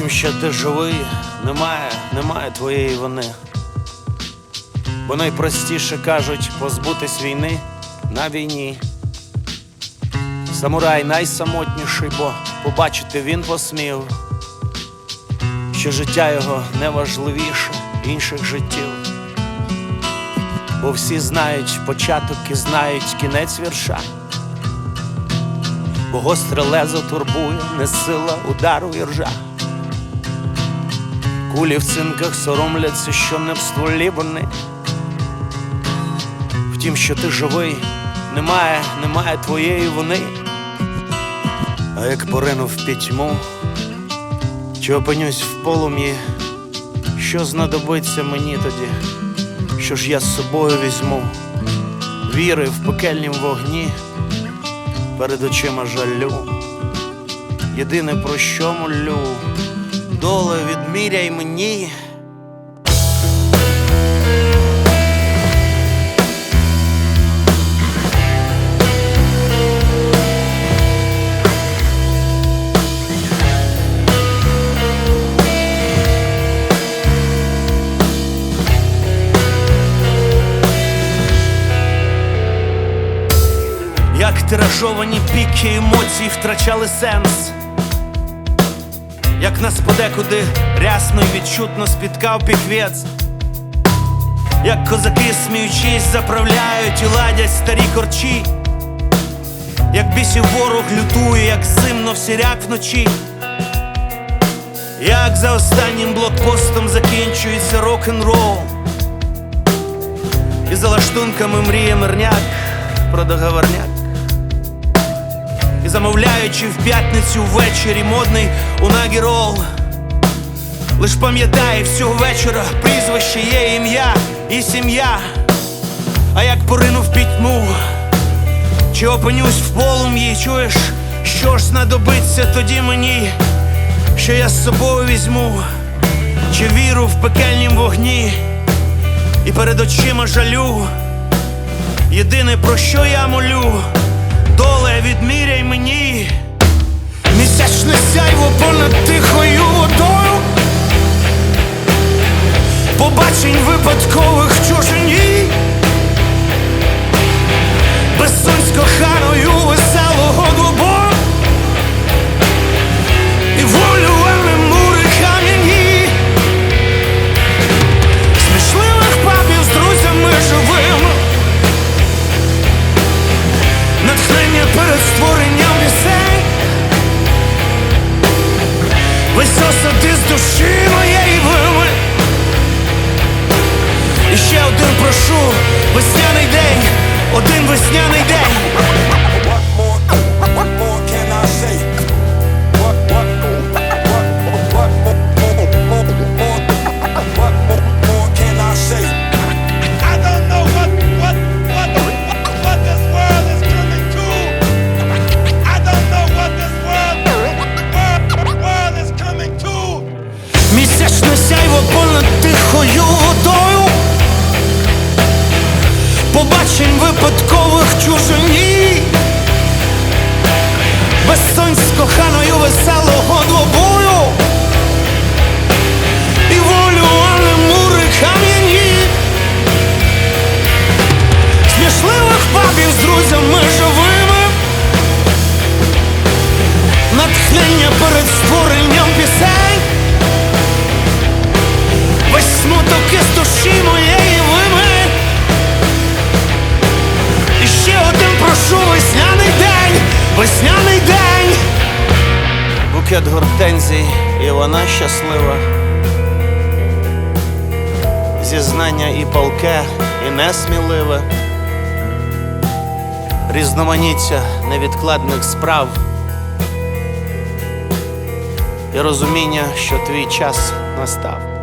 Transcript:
Втім, що ти живий, немає твоєї вини. Бо найпростіше, кажуть, позбутись війни на війні. Самурай найсамотніший, бо побачити він посмів, що життя його не важливіше інших життів. Бо всі знають початок і знають кінець вірша. Бо гостре лезо турбує, не сила удару іржа. Кулі в цинках соромляться, що не в стволі вони. Втім, що ти живий, немає твоєї вини. А як поринув в пітьму, чи опинюсь в полум'ї, що знадобиться мені тоді? Що ж я з собою візьму? Віри в пекельнім вогні, перед очима жалю. Єдине, про що молю, доле відміряй мені. Як тиражовані піки емоцій втрачали сенс, як нас подекуди рясно й відчутно спіткав піхвець, як козаки, сміючись, заправляють і ладять старі корчі, як бісів ворог лютує, як зимно всіряк вночі, як за останнім блокпостом закінчується рок-н-рол, і за лаштунками мріє мирняк про договорняк. І замовляючи в п'ятницю ввечері модний унагі-рол, лиш пам'ятай, всього вечора прізвище є, ім'я і сім'я. А як поринув пітьму, чи опинюсь в полум'ї, чуєш, що ж знадобиться тоді мені? Що я з собою візьму, чи віру в пекельнім вогні, і перед очима жалю. Єдине, про що я молю, доле відміряй мені. Місячне сяйво понад тихою водою, побачень випадкових в чужині, безсонь з коханою веселого двобою, і волю мури кам'яні, смішливих пабів з друзями живими, натхнення перед створенням пісень, весь осад із душі моєї вими. І ще один прошу, весняний день, один весняний день. Місячне сяйво понад тихою водою, побачень випадкових в чужині, безсонь з коханою веселого двобою, і волю, а не мури кам'яні, смішливих пабів з друзями живими, натхнення перед створенням пісень, весь смуток із душі моєї вими. І ще один прошу, весняний день, весняний день. Букет гортензій, і вона щаслива. Зізнання і палке, і несміливе. Різноманіття невідкладних справ. І розуміння, що твій час настав.